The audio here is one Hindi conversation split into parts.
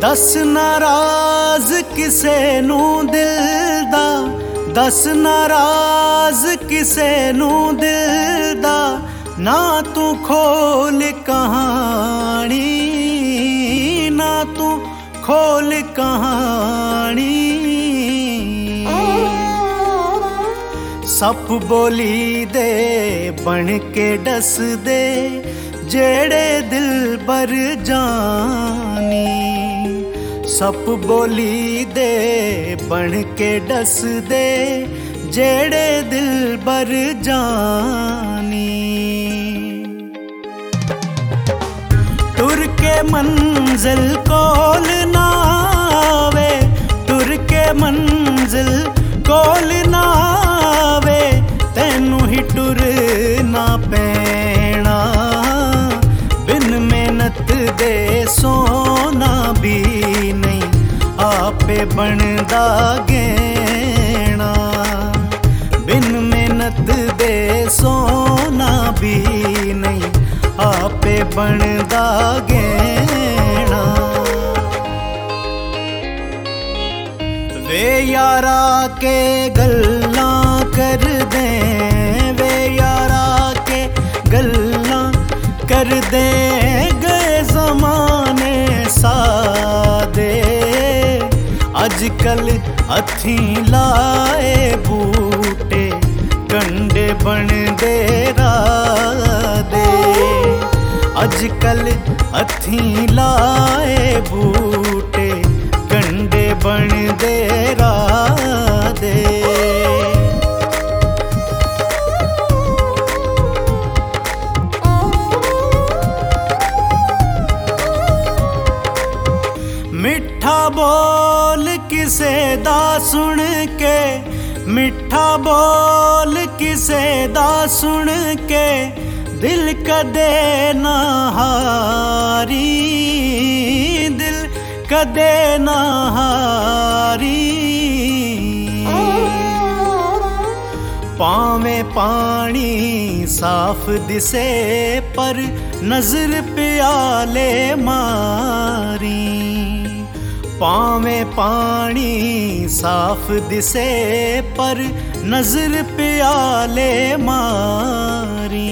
दस नाराज किसे नू दिल दा, दस नाराज किसे नू दिल दा, ना तू खोल कहानी, ना तू खोल कहानी। सप बोली दे बन के डस दे, जेड़े दिल बर जानी। सप बोली दे बन के डस दे, जेड़े दिल बर जानी। टुर के मंजिल कोल ना आवे, टुर के मंजिल कोल ना आवे, तैनू ही टुर ना पैना। बिन मेहनत दे सोना भी नहीं, आपे बनदा गहना। बिन मेहनत दे सोना भी नहीं, आपे बनदा गहना। वे यारा के गल्लां कर दे, वे यारा के गल्लां कर दे, गए जमाने सादे। अजकल हथी लाए बूटे, कंडे बन दे रादे। अजकल हथी लाए बूटे, कंडे बन दे रादे। मिठा बोल किसे दा सुन के, मिठा बोल किसे दा सुन के, दिल कदे ना हारी, दिल कदे ना हारी। पावे पानी साफ दिसे, पर नजर प्याले मारी। पावे पानी साफ दिसे, पर नजर प्याले मारी।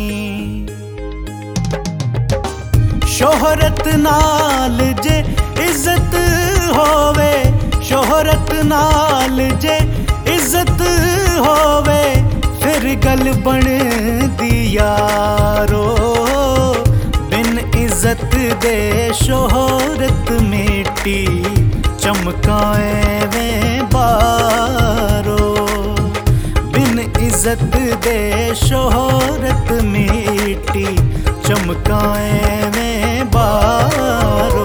शोहरत नाल जे इज्जत होवे, शोहरत नाल जे इज्जत होवे, फिर गल बन दी यारो। बिन इज्जत दे शोहरत मिटी, चमकाए वे बारो। बिन इज्जत दे शोहरत मिटी, चमकाए वे बारो।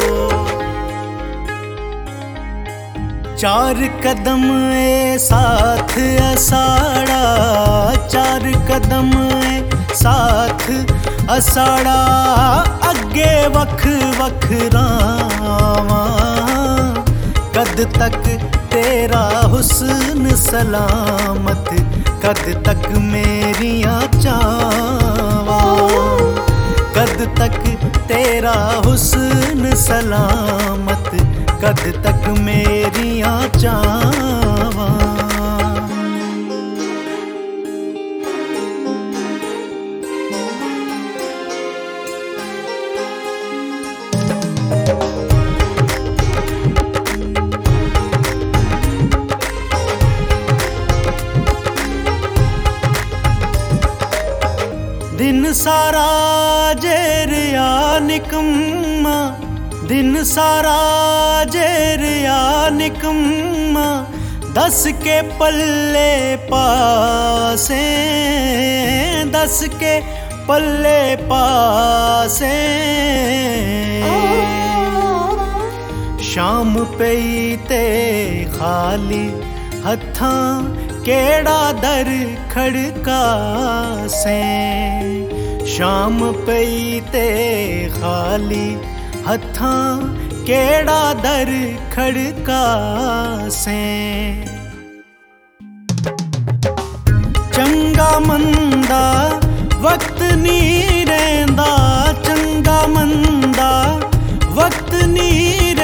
चार कदम ए साथ असाड़ा, चार कदम ए साथ असाड़ा, अगे वख वख रावां। कद तक तेरा हुस्न सलामत, कद तक मेरियां चावां। कद तक तेरा हुस्न सलामत, कद तक मेरियां चावां। दिन सारा जेरिया निकम्मा, दिन सारा जेरिया निकम्मा, दस के पल्ले पासे, दस के पल्ले पासे। शाम पई ते खाली हथां, केड़ा दर खड़कासे। शाम पई ते खाली हथां, केड़ा दर खड़कासे। चंगा मंदा वक्त नी रहिंदा, चंगा मंदा वक्त नी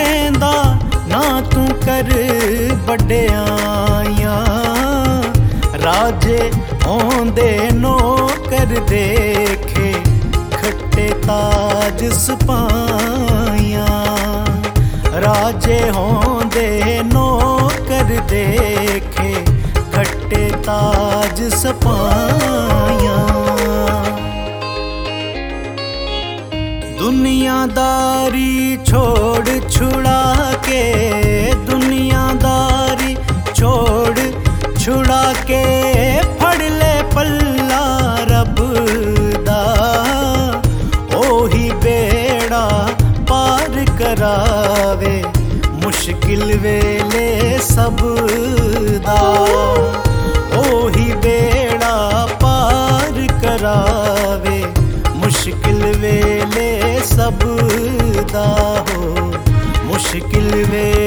वड्याइयां राजे होंदे नौकर देखे खट्टे ताज सपाइयां राजे होंदे नौकर देखे खट्टे ताज सपाइयां दुनियादारी छोड़ छुड़ा के दुनियादारी छोड़ छुड़ा के फड़ ले पल्ला रब दा ओही बेड़ा पार करावे मुश्किल वेले सब दा ओही बेड़ा पार करावे मुश्किल वेले सब दा हो मुश्किल वेले